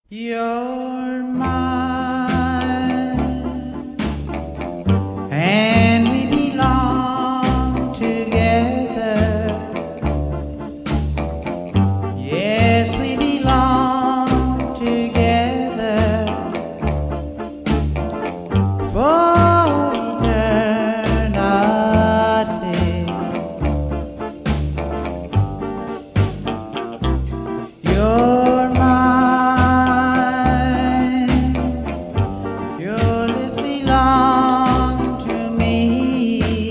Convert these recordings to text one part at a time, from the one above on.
You're mine, and we belong together. Yes, we belong together for eternity. You're mine, your lips belong to me.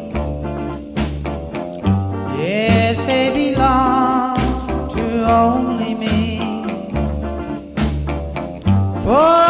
Yes, they belong to only me. For